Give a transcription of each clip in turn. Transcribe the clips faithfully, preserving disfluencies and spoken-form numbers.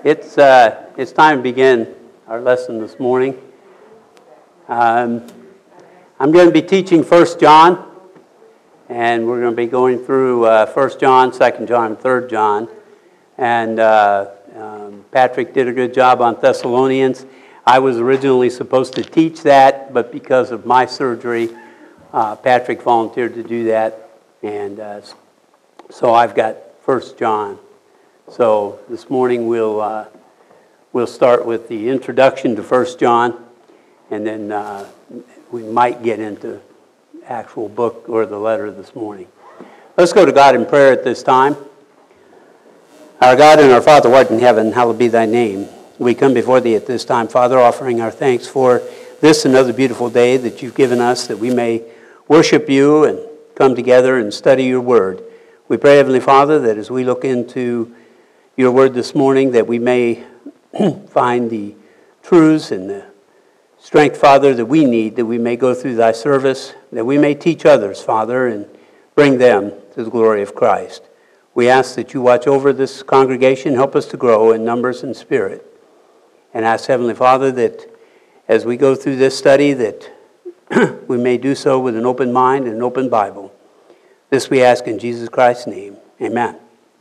It's uh, it's time to begin our lesson this morning. Um, I'm going to be teaching First John, and we're going to be going through uh, First John, Second John, and Third John. And uh, um, Patrick did a good job on Thessalonians. I was originally supposed to teach that, but because of my surgery, uh, Patrick volunteered to do that, and uh, so I've got First John. So this morning we'll uh, we'll start with the introduction to First John, and then uh, we might get into actual book or the letter this morning. Let's go to God in prayer at this time. Our God and our Father who art in heaven, hallowed be thy name. We come before thee at this time, Father, offering our thanks for this another beautiful day that you've given us, that we may worship you and come together and study your word. We pray, Heavenly Father, that as we look into your word this morning, that we may find the truths and the strength, Father, that we need, that we may go through thy service, that we may teach others, Father, and bring them to the glory of Christ. We ask that you watch over this congregation, help us to grow in numbers and spirit. And ask, Heavenly Father, that as we go through this study, that we may do so with an open mind and an open Bible. This we ask in Jesus Christ's name. Amen.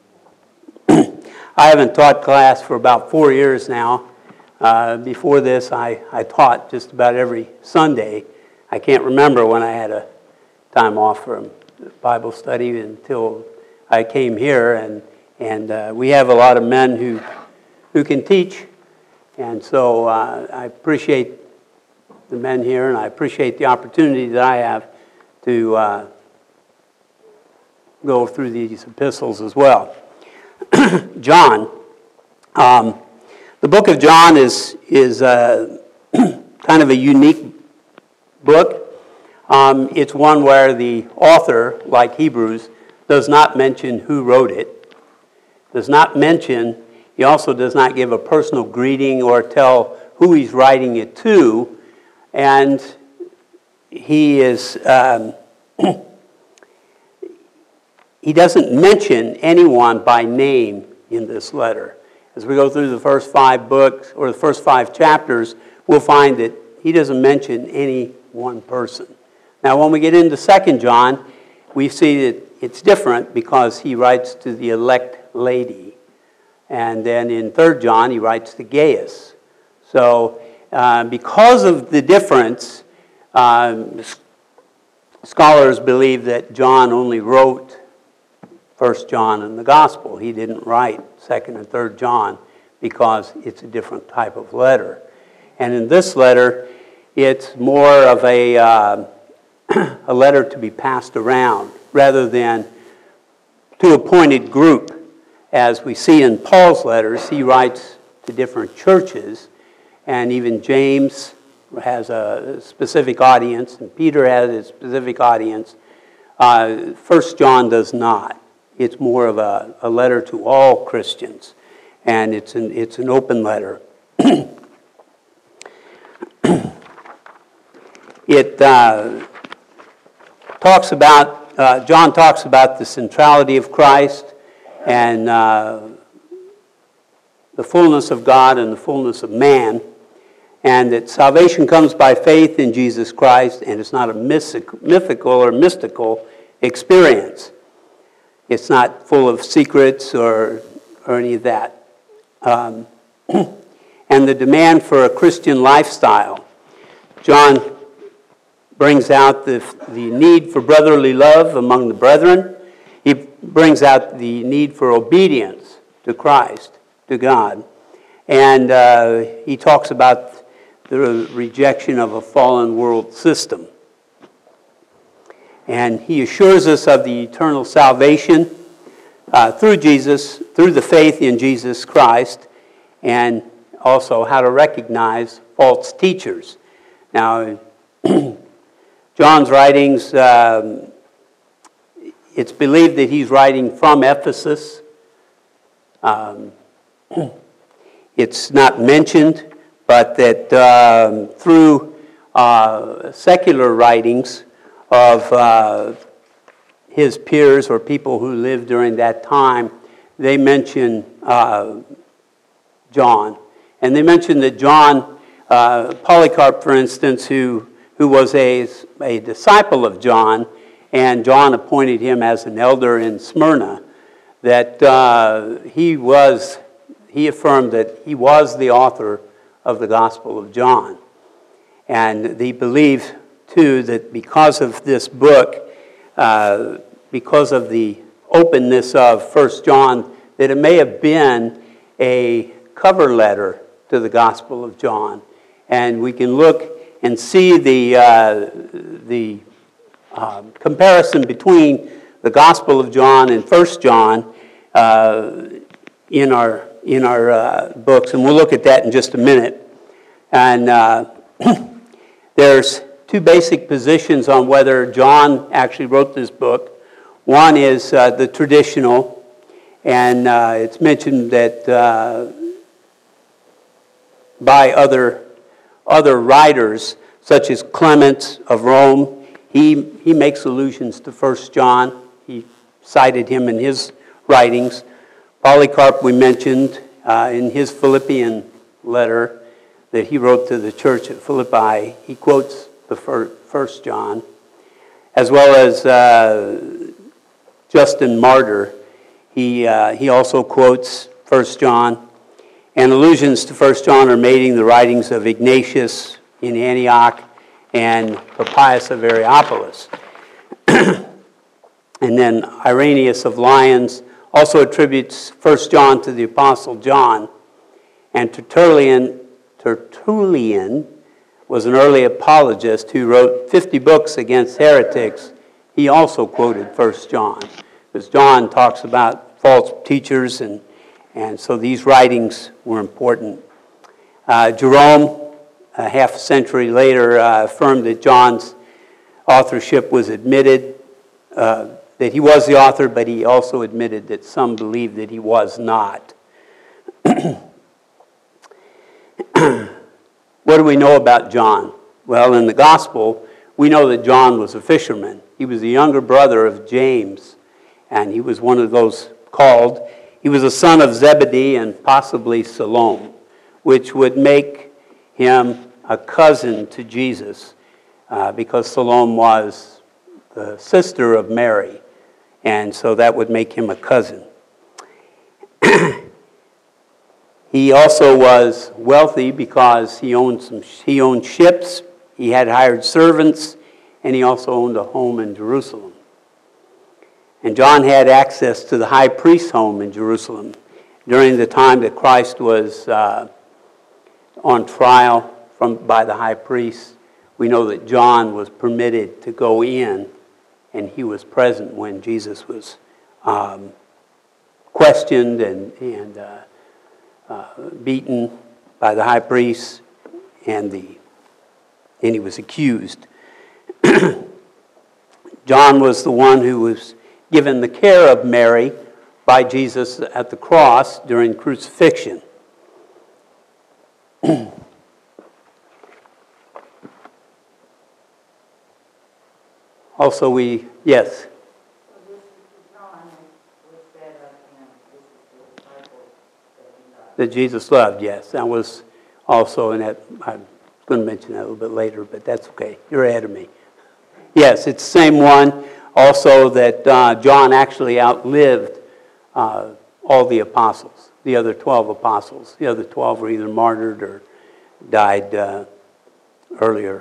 I haven't taught class for about four years now. Uh, before this, I, I taught just about every Sunday. I can't remember when I had a time off from Bible study until I came here. And, and uh, we have a lot of men who, who can teach. And so uh, I appreciate the men here, and I appreciate the opportunity that I have to uh, go through these epistles as well. John, um, the book of John is is uh, kind of a unique book. Um, it's one where the author, like Hebrews, does not mention who wrote it, does not mention, he also does not give a personal greeting or tell who he's writing it to, and he is um, he doesn't mention anyone by name in this letter. As we go through the first five books, or the first five chapters, we'll find that he doesn't mention any one person. Now, when we get into Second John, we see that it's different because he writes to the elect lady. And then in Third John, he writes to Gaius. So uh, because of the difference, um, scholars believe that John only wrote First John and the Gospel. He didn't write Second and Third John because it's a different type of letter. And in this letter, it's more of a, uh, a letter to be passed around rather than to a pointed group. As we see in Paul's letters, he writes to different churches, and even James has a specific audience, and Peter has a specific audience. Uh, First John does not. It's more of a, a letter to all Christians, and it's an, it's an open letter. It uh, talks about, uh, John talks about the centrality of Christ, and uh, the fullness of God and the fullness of man, and that salvation comes by faith in Jesus Christ, and it's not a mystical, mythical or mystical experience. It's not full of secrets or, or any of that. Um, and the demand for a Christian lifestyle. John brings out the, the need for brotherly love among the brethren. He brings out the need for obedience to Christ, to God. And uh, he talks about the rejection of a fallen world system. And he assures us of the eternal salvation uh, through Jesus, through the faith in Jesus Christ, and also how to recognize false teachers. Now, John's writings, um, it's believed that he's writing from Ephesus. Um, it's not mentioned, but that um, through uh, secular writings of uh, his peers or people who lived during that time, they mention uh, John. And they mentioned that John, uh, Polycarp, for instance, who, who was a, a disciple of John, and John appointed him as an elder in Smyrna, that uh, he was, he affirmed that he was the author of the Gospel of John. And they believe, too, that because of this book, uh, because of the openness of First John, that it may have been a cover letter to the Gospel of John. And we can look and see the, uh, the uh, comparison between the Gospel of John and First John uh, in our, in our uh, books. And we'll look at that in just a minute. And uh, there's two basic positions on whether John actually wrote this book. One is uh, the traditional, and uh, it's mentioned that uh, by other other writers, such as Clement of Rome, he he makes allusions to First John. He cited him in his writings. Polycarp, we mentioned uh, in his Philippian letter that he wrote to the church at Philippi, he quotes the First John, as well as uh, Justin Martyr. He uh, he also quotes First John, and allusions to First John are made in the writings of Ignatius in Antioch and Papias of Areopolis. And then Irenaeus of Lyons also attributes First John to the Apostle John, and Tertullian Tertullian was an early apologist who wrote fifty books against heretics. He also quoted First John, because John talks about false teachers, and, and so these writings were important. Uh, Jerome, a half a century later, uh, affirmed that John's authorship was admitted, uh, that he was the author, but he also admitted that some believed that he was not. What do we know about John? Well, in the Gospel, we know that John was a fisherman. He was the younger brother of James, and he was one of those called. He was a son of Zebedee and possibly Salome, which would make him a cousin to Jesus, uh, because Salome was the sister of Mary, and so that would make him a cousin. He also was wealthy because he owned some. He owned ships, he had hired servants, and he also owned a home in Jerusalem. And John had access to the high priest's home in Jerusalem during the time that Christ was uh, on trial from by the high priest. We know that John was permitted to go in, and he was present when Jesus was um, questioned and and. Uh, Uh, beaten by the high priest, and the and he was accused. John was the one who was given the care of Mary by Jesus at the cross during crucifixion. Also, we yes. That Jesus loved, yes. That was also in that, I'm going to mention that a little bit later, but that's okay. You're ahead of me. Yes, it's the same one. Also that uh, John actually outlived uh, all the apostles, the other twelve apostles. The other twelve were either martyred or died uh, earlier.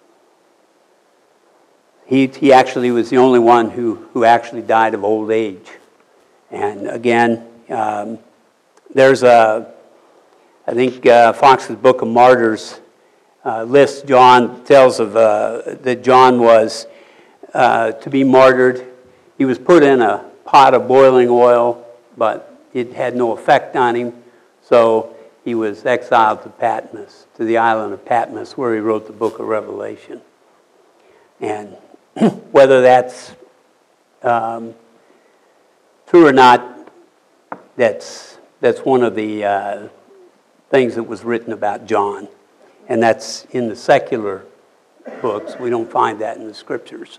He, he actually was the only one who, who actually died of old age. And again, um, There's a, I think uh, Fox's Book of Martyrs uh, lists John, tells of uh, that John was uh, to be martyred. He was put in a pot of boiling oil, but it had no effect on him, so he was exiled to Patmos, to the island of Patmos, where he wrote the Book of Revelation. And whether that's um, true or not, that's That's one of the uh, things that was written about John. And that's in the secular books. We don't find that in the scriptures.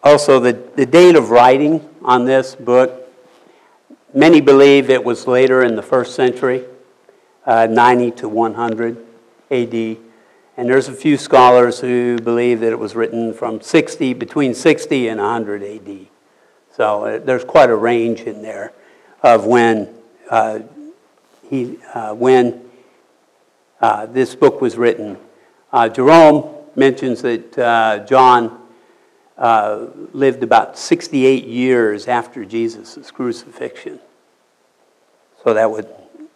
Also, the, the date of writing on this book, many believe it was later in the first century, uh, ninety to one hundred A D. And there's a few scholars who believe that it was written from sixty, between sixty and one hundred A D. So uh, there's quite a range in there of when uh, he uh, when uh, this book was written. Uh, Jerome mentions that uh, John uh, lived about sixty-eight years after Jesus' crucifixion. So that would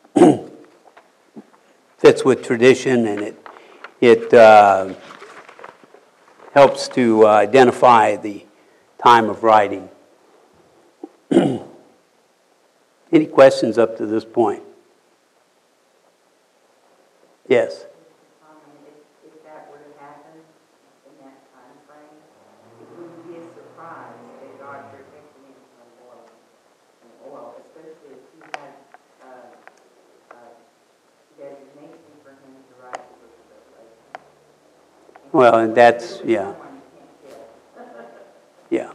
fits with tradition, and it it uh, helps to uh, identify the time of writing. Any questions up to this point? Yes. Um, if, if that were to happen in that time frame, it wouldn't be a surprise that God protected him from oil, from oil, especially if he had uh, uh, designation for him to write the book of Revelation. Well, and that's, yeah. Yeah.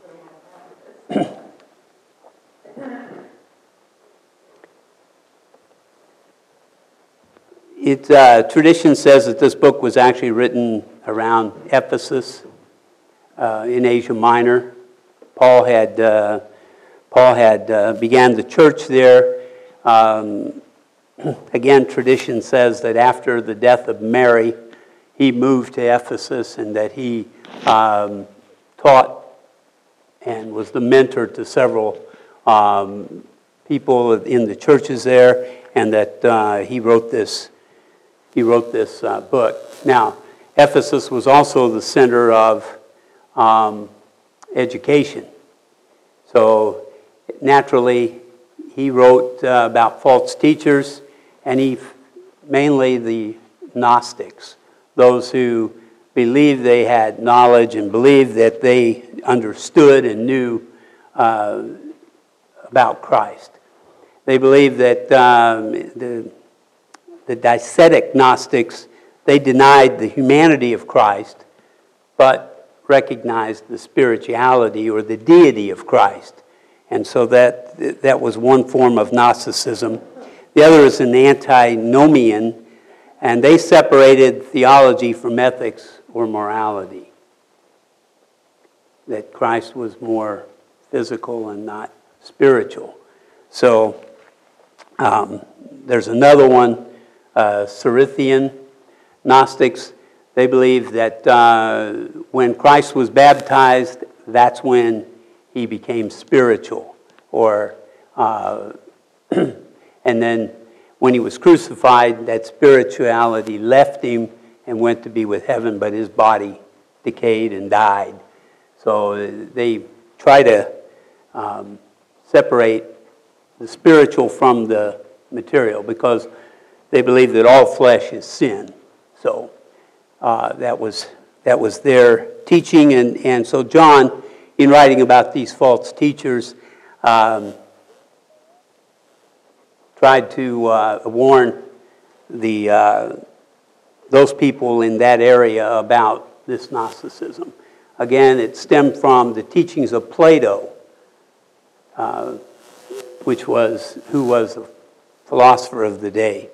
It, uh, tradition says that this book was actually written around Ephesus uh, in Asia Minor. Paul had uh, Paul had uh, began the church there. Um, again, tradition says that after the death of Mary, he moved to Ephesus and that he um, taught and was the mentor to several um, people in the churches there, and that uh, he wrote this. He wrote this uh, book. Now, Ephesus was also the center of um, education. So, naturally, he wrote uh, about false teachers, and he mainly the Gnostics, those who believed they had knowledge and believed that they understood and knew uh, about Christ. They believed that um, the The Docetic Gnostics, they denied the humanity of Christ, but recognized the spirituality or the deity of Christ. And so that, that was one form of Gnosticism. The other is an antinomian, and they separated theology from ethics or morality. That Christ was more physical and not spiritual. So um, there's another one. Uh, Cerithian Gnostics, they believe that uh, when Christ was baptized, that's when he became spiritual. Or, uh, and then when he was crucified, that spirituality left him and went to be with heaven, but his body decayed and died. So they try to um, separate the spiritual from the material, because they believe that all flesh is sin. So uh, that was that was their teaching. And, and so John, in writing about these false teachers, um, tried to uh, warn the uh, those people in that area about this Gnosticism. Again, it stemmed from the teachings of Plato, uh, which was who was a philosopher of the day.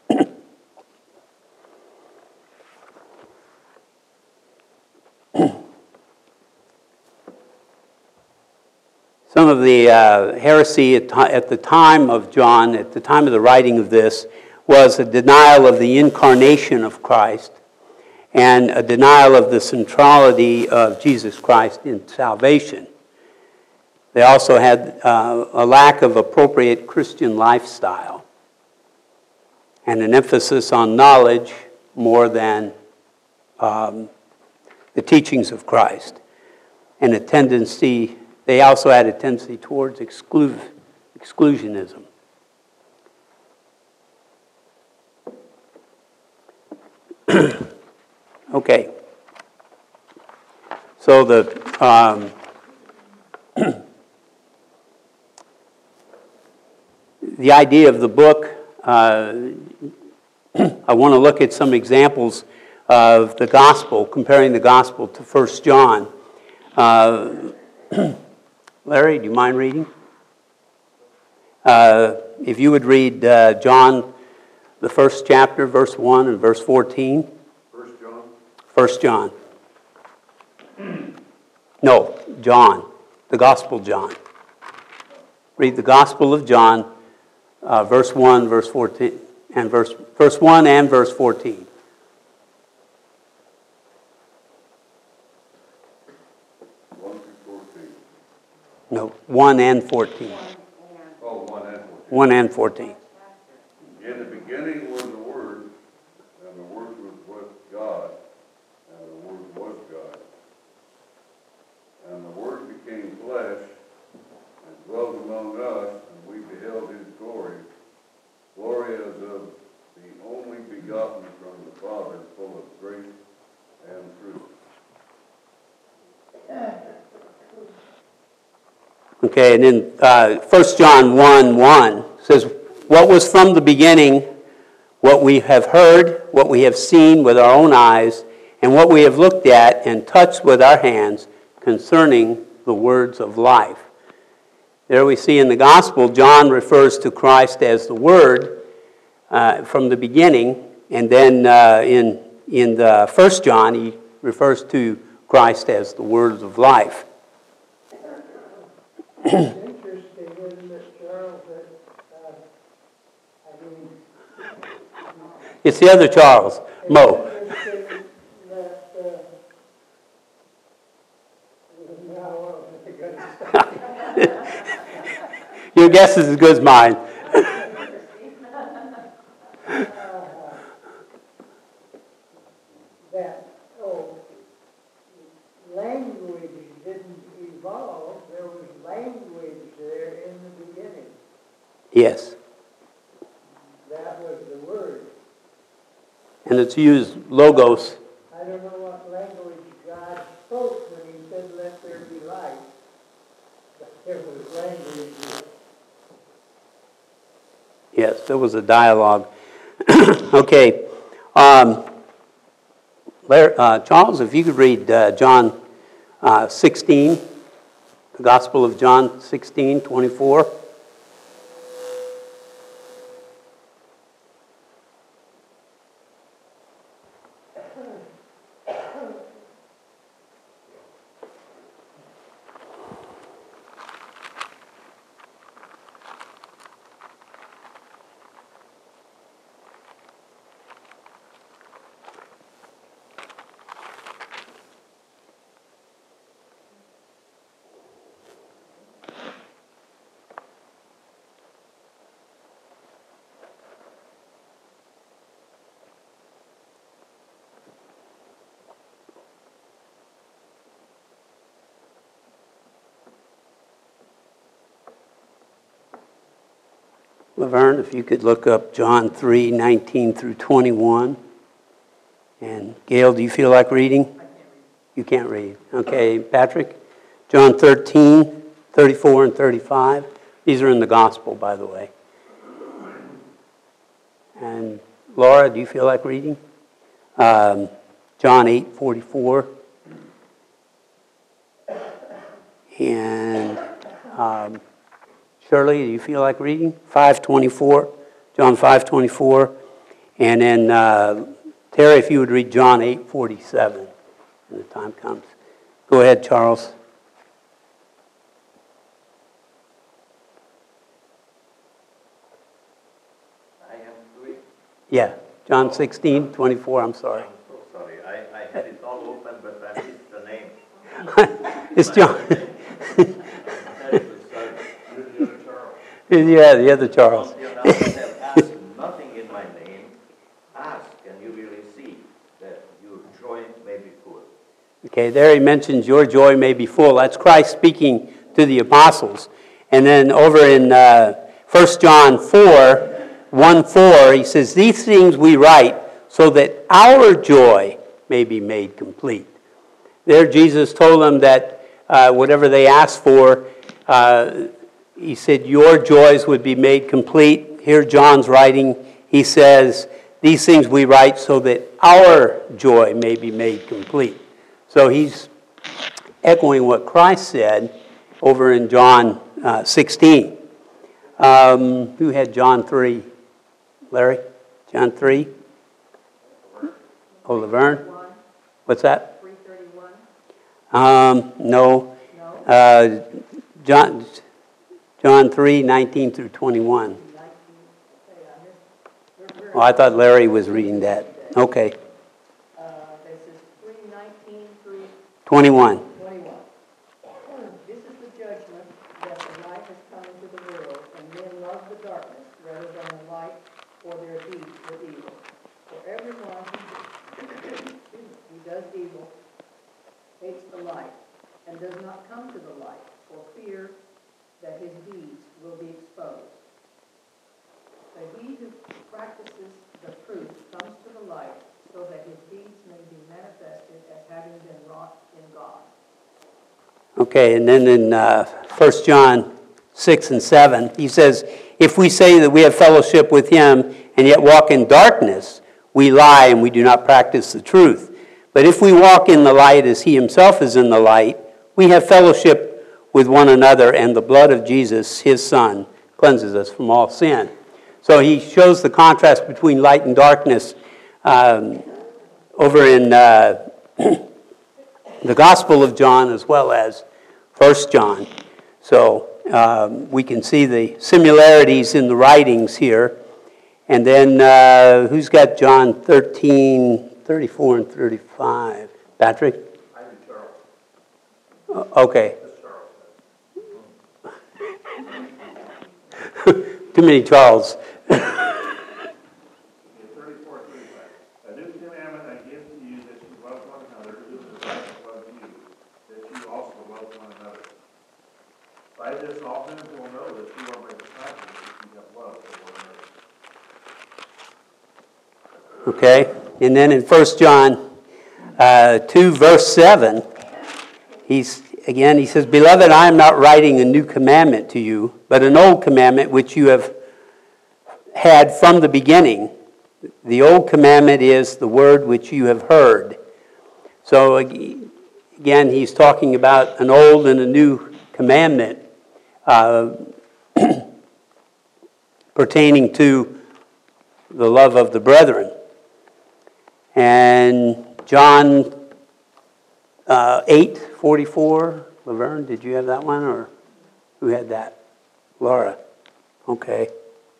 Some of the uh, heresy at, at the time of John, at the time of the writing of this, was a denial of the incarnation of Christ and a denial of the centrality of Jesus Christ in salvation. They also had uh, a lack of appropriate Christian lifestyle and an emphasis on knowledge more than um, the teachings of Christ, and a tendency. They also had a tendency towards exclu- exclusionism. Okay. So the um, the idea of the book, uh, I want to look at some examples of the gospel, comparing the gospel to First John. Uh, Larry, do you mind reading? Uh, if you would read uh, John, the first chapter, verse one and verse fourteen. First John? First John. No, John, the Gospel John. Read the Gospel of John, uh, verse one, verse fourteen, and verse verse one and verse fourteen. One through fourteen. No, one and fourteen. Oh, one and fourteen. One and fourteen. In the beginning was the Word, and the Word was with God, and the Word was God. And the Word became flesh and dwelt among us, and we beheld his glory, glory as of the only begotten from the Father, full of grace and truth. Okay, and then uh, First John one one says, what was from the beginning, what we have heard, what we have seen with our own eyes, and what we have looked at and touched with our hands concerning the words of life. There we see in the Gospel, John refers to Christ as the Word uh, from the beginning, and then uh, in, in the First John, he refers to Christ as the words of life. It's interesting, isn't it, Charles, that, uh, I mean... It's the other Charles, Mo. It's interesting that, uh, now, I gotta stop. Your guess is as good as mine. That, oh, language didn't evolve, there was language there in the beginning. Yes. That was the word. And it's used logos. I don't know what language God spoke when he said, let there be light. But there was language there. Yes, there was a dialogue. Okay. Um, Larry, uh, Charles, if you could read uh, John uh, sixteen, the Gospel of John sixteen, twenty-four. Laverne, if you could look up John three, nineteen through twenty-one. And Gail, do you feel like reading? I can't read. You can't read. Okay, Patrick, John thirteen, thirty-four and thirty-five. These are in the Gospel, by the way. And Laura, do you feel like reading? Um, John eight, forty-four. And... Um, Shirley, do you feel like reading? five twenty-four, John five twenty-four. And then uh, Terry, if you would read John eight forty-seven when the time comes. Go ahead, Charles. I am doing. Yeah, John sixteen twenty-four, I'm sorry. I'm so sorry. I, I had it all open, but I missed the name. It's John. Terrible, sorry. Yeah, the other Charles. You now have asked nothing in my name. Ask, and you will receive, that your joy may be full. Okay, there he mentions your joy may be full. That's Christ speaking to the apostles. And then over in uh, First John four, one four, he says, these things we write so that our joy may be made complete. There Jesus told them that uh, whatever they asked for, uh, he said your joys would be made complete. Here John's writing, he says, these things we write so that our joy may be made complete. So he's echoing what Christ said over in John uh, sixteen. Um, who had John three? Larry? John three? Oh, Laverne? What's that? three thirty-one? Um, no. No? Uh, John, John three, nineteen through twenty-one. Oh, I thought Larry was reading that. Okay. Uh, this is three nineteen through twenty-one. twenty-one. This is the judgment, that the light has come into the world, and men love the darkness rather than the light, for their deeds were evil. For everyone who, who does evil hates the light, and does not come to the light, for fear that his deeds will be exposed. But he who practices the truth comes to the light, so that his deeds may be manifested as having been wrought in God. Okay, and then in uh, First John six and seven, he says, if we say that we have fellowship with him and yet walk in darkness, we lie and we do not practice the truth. But if we walk in the light as he himself is in the light, we have fellowship with one another, and the blood of Jesus, his Son, cleanses us from all sin. So he shows the contrast between light and darkness um, over in uh, the Gospel of John as well as First John. So um, we can see the similarities in the writings here. And then uh, who's got John thirteen, thirty-four, and thirty-five? Patrick? I do, Charles. Uh, okay. Too many Charles. thirty-four, thirty-five. A new commandment I give to you, that you love one another, even as I have loved you, that you also love one another. By this all men will know that you are my disciples, if you have love for one another. Okay, and then in First John uh, two, verse seven, he's again, he says, Beloved, I am not writing a new commandment to you, but an old commandment which you have had from the beginning. The old commandment is the word which you have heard. So again, he's talking about an old and a new commandment uh, pertaining to the love of the brethren. And John uh, eight forty-four, Laverne, did you have that one, or who had that? Laura. Okay.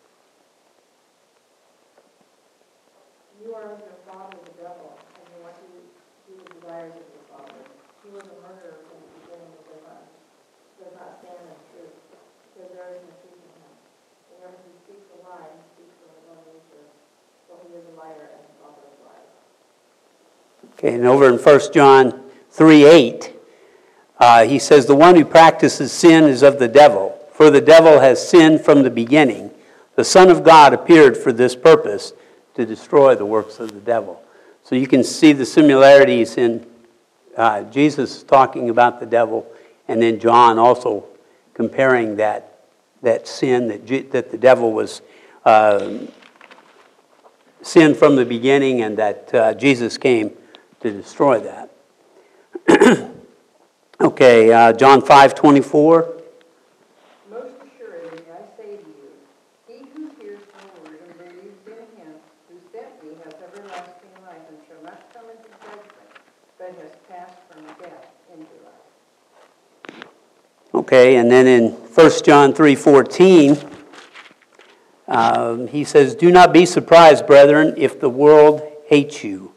You are of your father the devil, and you want to do the desires of your father. He was a murderer from the beginning and does not, does not stand in truth, because there is no truth in him. Whenever he speaks a lie, he speaks from his own nature, for he is a liar and the father of lies. Okay, and over in First John three eight, uh, he says, The one who practices sin is of the devil, for the devil has sinned from the beginning. The Son of God appeared for this purpose, to destroy the works of the devil. So you can see the similarities in uh, Jesus talking about the devil, and then John also comparing that that sin, that, G- that the devil was uh, sin from the beginning, and that uh, Jesus came to destroy that. Okay, uh, John five twenty-four. Most assuredly, I say to you, he who hears my word and believes in him who sent me has everlasting life and shall not come into judgment, but has passed from death into life. Okay, and then in First John three fourteen, um, he says, Do not be surprised, brethren, if the world hates you.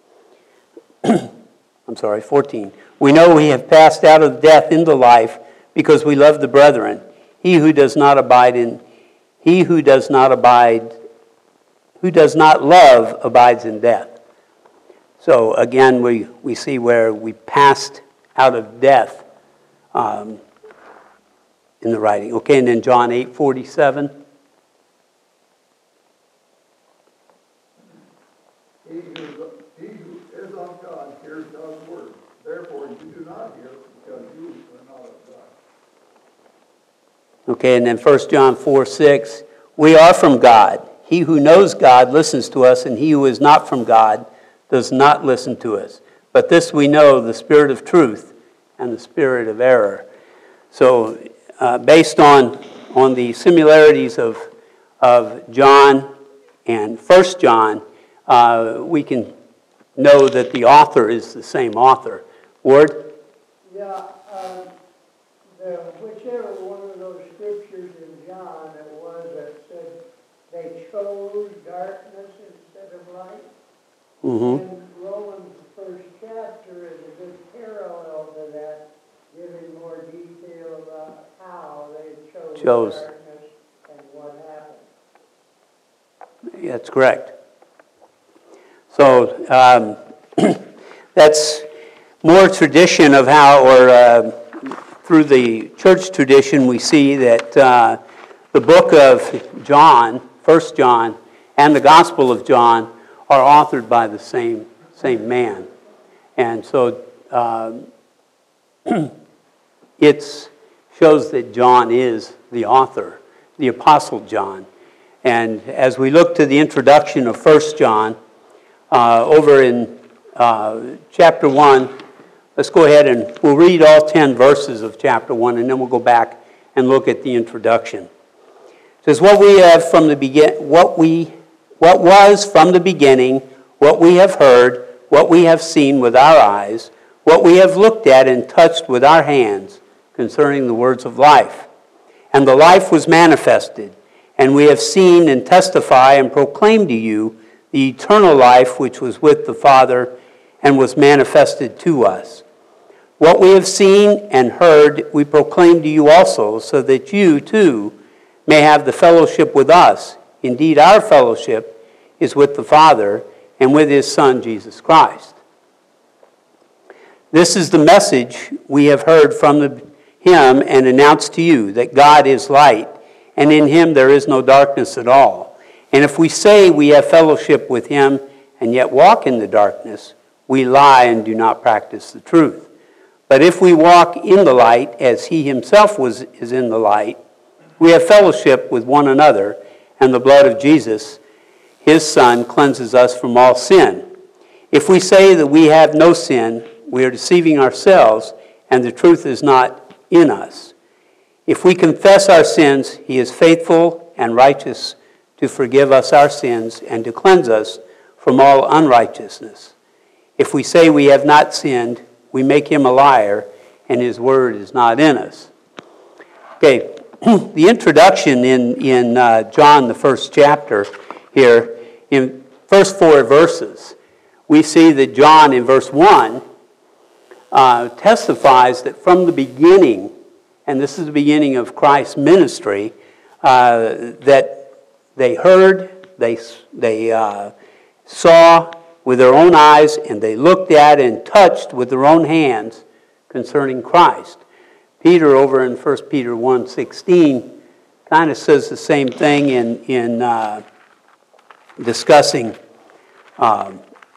I'm sorry, fourteen. We know we have passed out of death into life because we love the brethren. He who does not abide in, he who does not abide, who does not love abides in death. So again, we, we see where we passed out of death um, in the writing. Okay, and then John eight forty-seven. He who, he who is of God hears God's word. Therefore, you do not hear because you are not of God. Okay, and then First John four six. We are from God. He who knows God listens to us, and he who is not from God does not listen to us. But this we know, the Spirit of truth and the spirit of error. So uh, based on, on the similarities of, of John and First John, uh, we can know that the author is the same author. Ward? Yeah, uh, the, whichever one of those scriptures in John it was that said they chose darkness instead of light. Mm-hmm. And Romans, the first chapter, is a good parallel to that, giving more detail about how they chose, Chose. darkness and what happened. That's correct. So um, that's more tradition of how, or uh, through the church tradition, we see that uh, the book of John, First John, and the Gospel of John are authored by the same same man, and so um, it shows that John is the author, the Apostle John. And as we look to the introduction of First John, uh, over in uh, chapter one, let's go ahead and we'll read all ten verses of chapter one, and then we'll go back and look at the introduction. It says, "What we have from the begin, what we, what was from the beginning, what we have heard, what we have seen with our eyes, what we have looked at and touched with our hands, concerning the words of life. And the life was manifested, and we have seen and testify and proclaim to you the eternal life which was with the Father and was manifested to us. What we have seen and heard we proclaim to you also, so that you too may have the fellowship with us. Indeed, our fellowship is with the Father and with his Son, Jesus Christ. This is the message we have heard from the, him and announced to you, that God is light, and in him there is no darkness at all. And if we say we have fellowship with him and yet walk in the darkness, we lie and do not practice the truth. But if we walk in the light as he himself was, is in the light, we have fellowship with one another, and the blood of Jesus, his Son, cleanses us from all sin. If we say that we have no sin, we are deceiving ourselves, and the truth is not in us. If we confess our sins, he is faithful and righteous to forgive us our sins and to cleanse us from all unrighteousness. If we say we have not sinned, we make him a liar, and his word is not in us." Okay, the introduction in, in uh, John, the first chapter here, in first four verses, we see that John in verse one uh, testifies that from the beginning, and this is the beginning of Christ's ministry, uh, that they heard, they, they uh, saw with their own eyes, and they looked at and touched with their own hands concerning Christ. Peter over in First Peter one sixteen kind of says the same thing in, in uh, discussing um,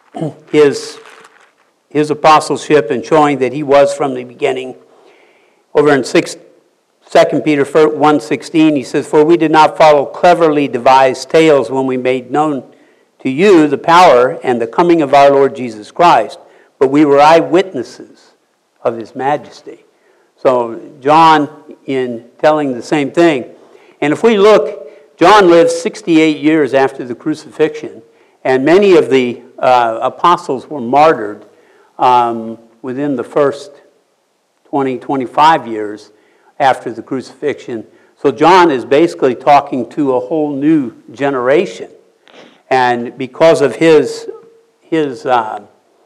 his, his apostleship and showing that he was from the beginning. Over in Second Peter one sixteen, he says, "For we did not follow cleverly devised tales when we made known to you the power and the coming of our Lord Jesus Christ, but we were eyewitnesses of his majesty." So John, in telling the same thing, and if we look, John lived sixty-eight years after the crucifixion, and many of the uh, apostles were martyred um, within the first twenty, twenty-five years after the crucifixion. So John is basically talking to a whole new generation. And because of his, his uh,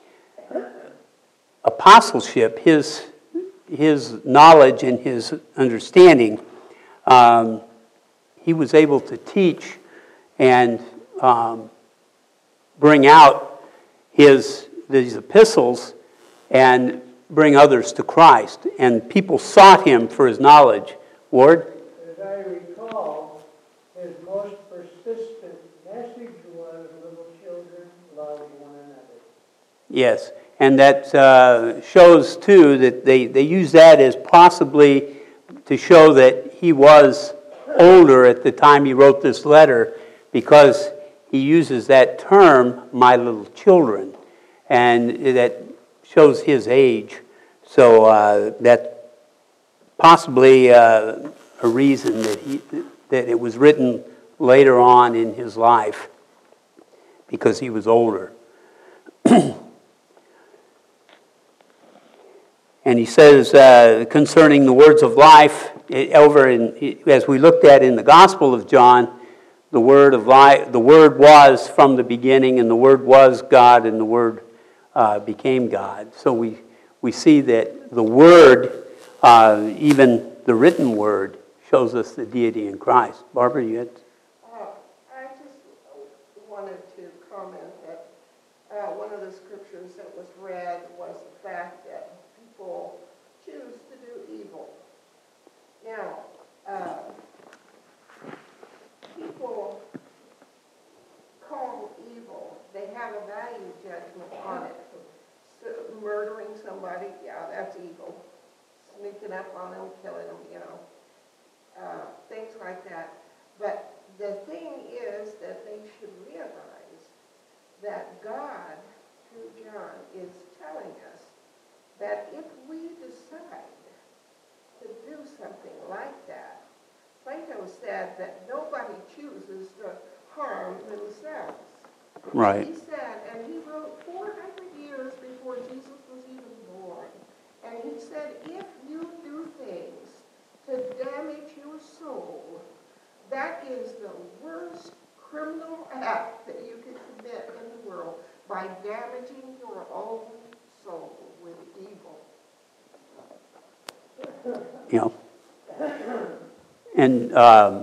apostleship, his, his knowledge and his understanding, um, he was able to teach and um, bring out his, these epistles and bring others to Christ. And people sought him for his knowledge. Ward? As I recall, his most persistent message was, "Little children, love one another." Yes, and that uh, shows, too, that they, they use that as possibly to show that he was older at the time he wrote this letter, because he uses that term, "my little children," and that shows his age. So uh, that's possibly uh, a reason that he that it was written later on in his life, because he was older. And he says uh, concerning the words of life, it, over in, as we looked at in the Gospel of John, the word of life, the Word was from the beginning, and the Word was God, and the Word uh, became God. So we we see that the Word, uh, even the written Word, shows us the deity in Christ. Barbara, you had. Uh, I just wanted to comment that uh, one of the scriptures that was read was the fact that people choose to do evil. Now, uh, people call evil, they have a value judgment on it. So murdering somebody, yeah, that's evil. Sneaking up on them, killing them, you know, uh, things like that. But the thing is that they should realize that God, through John, is telling us that if we decide to do something like that, Plato said that nobody chooses to harm themselves. Right. He said, and he wrote four hundred years before Jesus was even born, and he said, if you do things to damage your soul, that is the worst criminal act that you can commit in the world, by damaging your own soul with evil. You know, and um,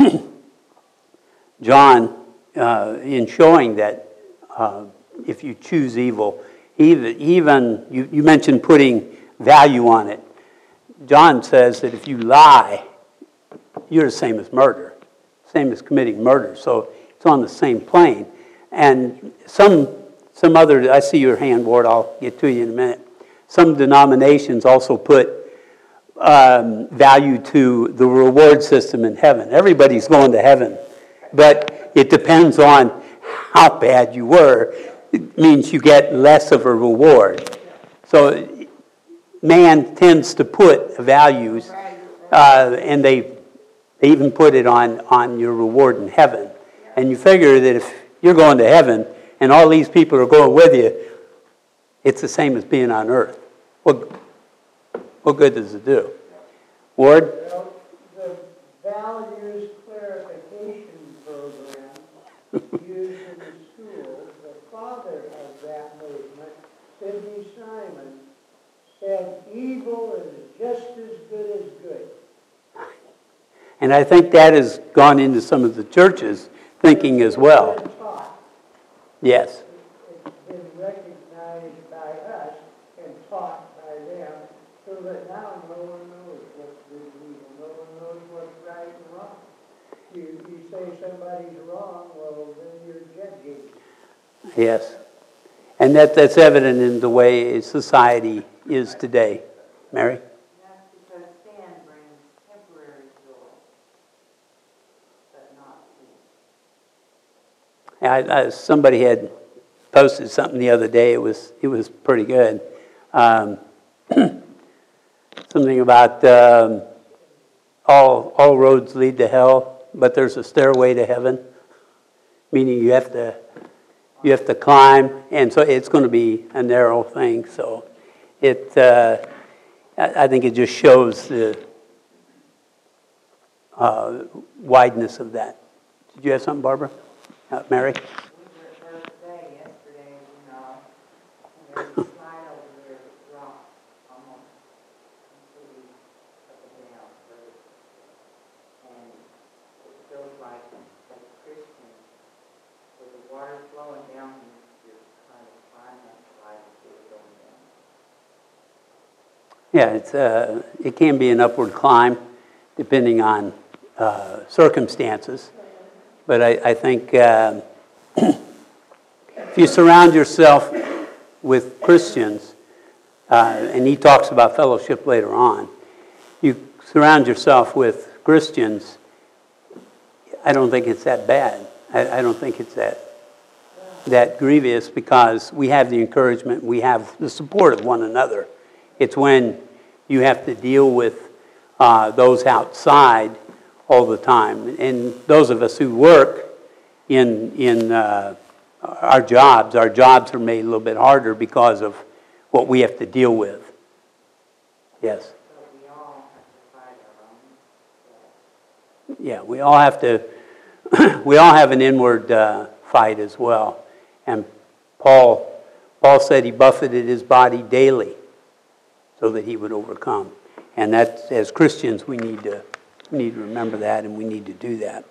John, uh, in showing that uh, if you choose evil, even, even you, you mentioned putting value on it. John says that if you lie, you're the same as murder, same as committing murder. So it's on the same plane. And some some other, I see your hand, Ward, I'll get to you in a minute. Some denominations also put um, value to the reward system in heaven. Everybody's going to heaven, but it depends on how bad you were. It means you get less of a reward. So man tends to put values, uh, and they they even put it on, on your reward in heaven. And you figure that if you're going to heaven and all these people are going with you, it's the same as being on earth. What, what good does it do? Ward? Well, the values clarification program used in the school, the father of that movement, Sidney Simon, said evil is just as good as good. And I think that has gone into some of the churches' thinking as well. Yes. It's been recognized by us and taught by them, so that now no one knows what's good and evil. No one knows what's right and wrong. You, you say somebody's wrong, well, then you're judging. Yes. And that, that's evident in the way society is today. Mary? That's because sin brings temporary joy, but not peace. I, I, somebody had posted something the other day. It was it was pretty good. Um, something about um, all all roads lead to hell, but there's a stairway to heaven. Meaning you have to you have to climb, and so it's going to be a narrow thing. So it uh, I, I think it just shows the uh, wideness of that. Did you have something, Barbara? Uh, Mary? We were at First Day yesterday, you know, and there's a slide over there that's rock, almost completely up and down, straight. And it feels like, as a Christian, with the water flowing down, you're kind of climbing that slide and see it going down. Yeah, it's uh, it can be an upward climb, depending on uh, circumstances. But I, I think uh, if you surround yourself with Christians, uh, and he talks about fellowship later on, you surround yourself with Christians, I don't think it's that bad. I, I don't think it's that that grievous, because we have the encouragement, we have the support of one another It's when you have to deal with uh, those outside all the time. And those of us who work in in uh, our jobs, our jobs are made a little bit harder because of what we have to deal with. Yes? But we all have to fight our own. Yeah, we all have to, we all have an inward uh, fight as well. And Paul, Paul said he buffeted his body daily so that he would overcome. And that, as Christians, we need to we need to remember that, and we need to do that.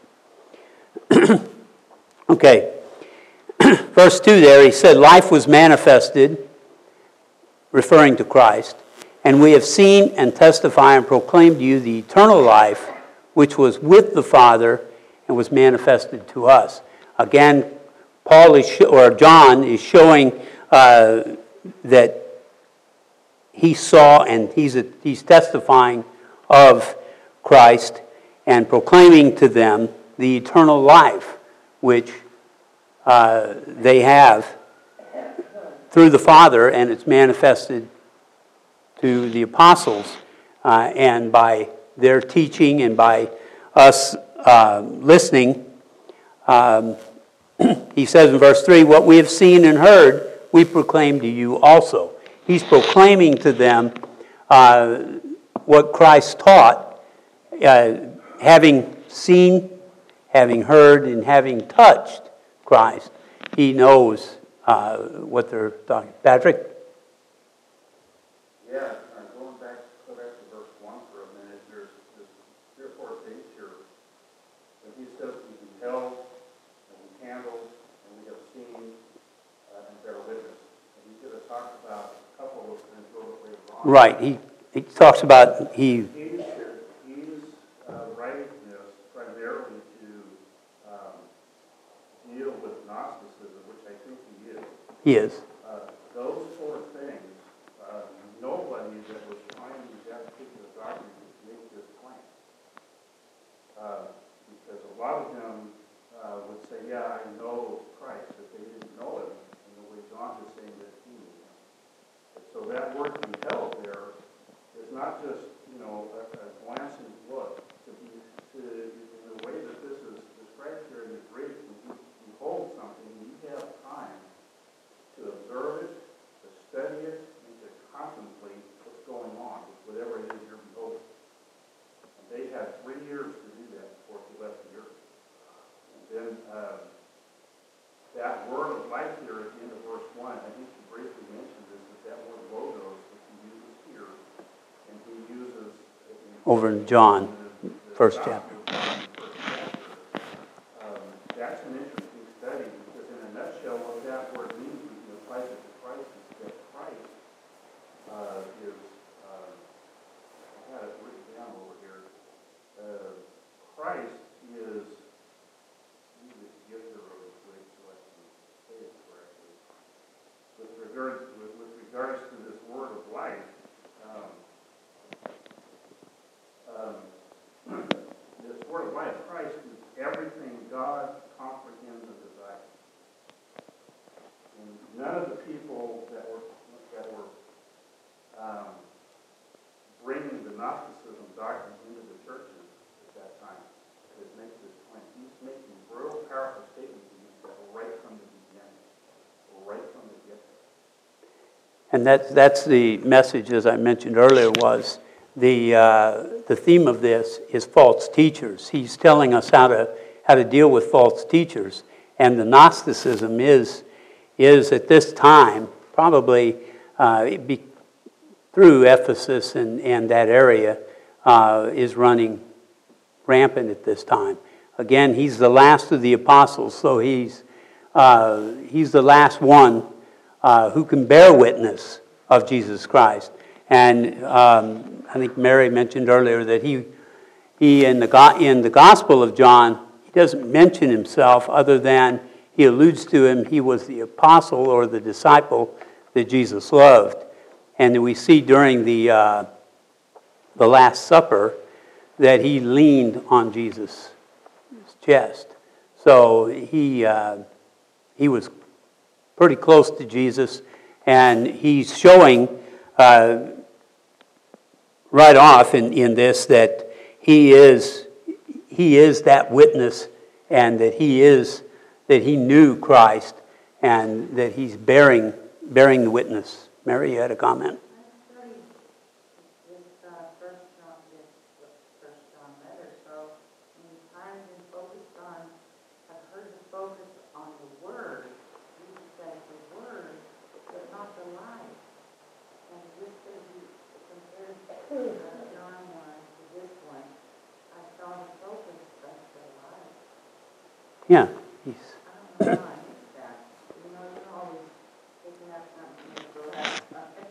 Okay, verse two there, he said, life was manifested, referring to Christ, and we have seen and testify and proclaim to you the eternal life which was with the Father and was manifested to us. Again, Paul is or John is showing uh, that he saw and he's a, he's testifying of Christ and proclaiming to them the eternal life which uh, they have through the Father, and it's manifested to the apostles, uh, and by their teaching and by us uh, listening. Um, he says in verse three, what we have seen and heard, we proclaim to you also. He's proclaiming to them uh, what Christ taught, uh, having seen, having heard, and having touched Christ. He knows uh, what they're talking. Patrick? Yeah, uh, going back, go back to verse one for a minute. There's, there's three or four things here. When he says we beheld, and we handled, and we have seen, uh, and bear witness. And he's going to talk about a couple of things a little bit later on. Right. He he talks about he. He's, he's uh, writing this primarily to um, deal with Gnosticism, which I think he is. He is. Uh, those four things, uh, nobody that was trying to that particular document could make this claim. Uh, because a lot of them uh, would say, yeah, I know Christ, but they didn't know him in the way John is saying that he knew him. And so that word beheld there is not just, you know, a, a glancing look. To be, to, in the way that this is described here in the Greek, when you behold something, you have time to observe it, to study it, and to contemplate what's going on with whatever it is you're beholding. And they had three years to do that before he left the earth. And then uh, that word of life here at the end of verse one, I think he briefly mentioned this, that that word logos that he uses here, and he uses in, Over in John, in the, the first Gospel chapter. of John, first chapter. Um, that's an interesting study, because in a nutshell, what that word means when you apply it to Christ is that Christ uh, is, uh, I had it written down over here, uh, Christ is, I need to get there really quick so I can say it correctly. With regards, with, with regards to this word of life, um, um, this word of life, Christ, is everything God comprehends and desires. And none of the people that were that were um, bringing the Gnosticism doctrine into the churches at that time could make this claim. He's making real powerful statements that were right from the beginning, or right from the get-go. And that's that's the message, as I mentioned earlier, was the uh, the theme of this is false teachers. He's telling us how to how to deal with false teachers, and the Gnosticism is is at this time probably uh, be, through Ephesus and and that area uh, is running rampant at this time. Again, he's the last of the apostles, so he's uh, he's the last one uh, who can bear witness of Jesus Christ. And um, I think Mary mentioned earlier that he he in the go- in the Gospel of John, he doesn't mention himself other than he alludes to him. He was the apostle or the disciple that Jesus loved, and we see during the uh, the Last Supper that he leaned on Jesus' chest. So he uh, he was pretty close to Jesus, and he's showing uh, right off in, in this that he is he is that witness, and that he is that he knew Christ, and that he's bearing bearing the witness. Mary, you had a comment? I studied this uh, First John, this First John letter, so many times been focused on, I've heard the focus on the Word. Jesus said the Word, but not the life. And just as you compared uh, John one to this one, I saw the focus of the life. Yeah. He's, I don't know why I missed that. You know, you're always picking up something and go out something.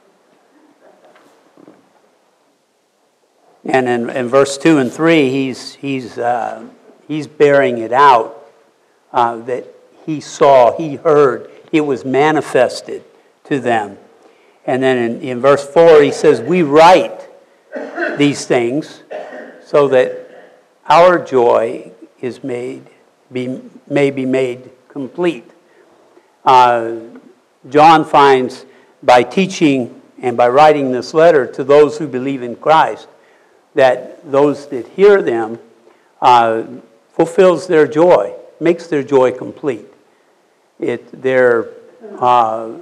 and in, in verse two and three, he's he's uh, he's bearing it out uh, that he saw, he heard, it was manifested to them. And then in, in verse four, he says, "We write these things so that our joy is made be may be made complete." Uh, John finds by teaching and by writing this letter to those who believe in Christ that those that hear them uh, fulfills their joy, makes their joy complete. It their uh,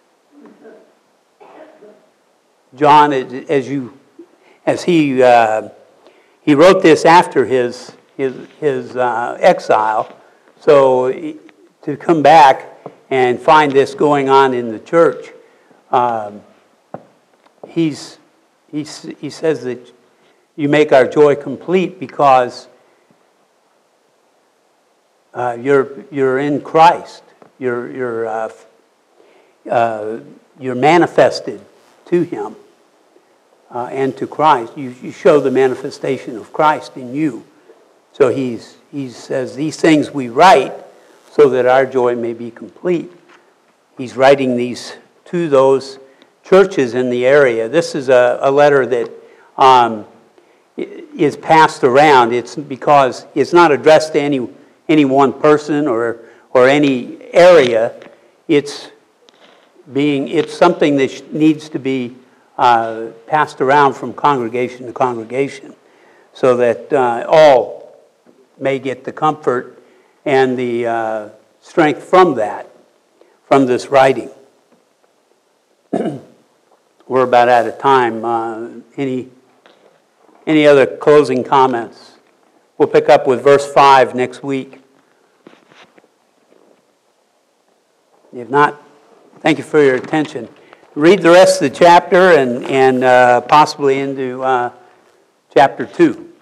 John, as you as he uh, he wrote this after his his his uh, exile, so to come back and find this going on in the church, um, he's, he's, he says that you make our joy complete because uh, you're you're in Christ. You're you're uh, uh, you're manifested to Him uh, and to Christ. You you show the manifestation of Christ in you. So he's he says these things we write so that our joy may be complete. He's writing these to those churches in the area. This is a, a letter that um, is passed around. It's because it's not addressed to any any one person or or any area. It's being it's something that needs to be uh, passed around from congregation to congregation, so that uh, all may get the comfort and the uh, strength from that, from this writing. We're about out of time. Uh, any any other closing comments? We'll pick up with verse five next week. If not, thank you for your attention. Read the rest of the chapter and, and uh, possibly into uh, chapter two.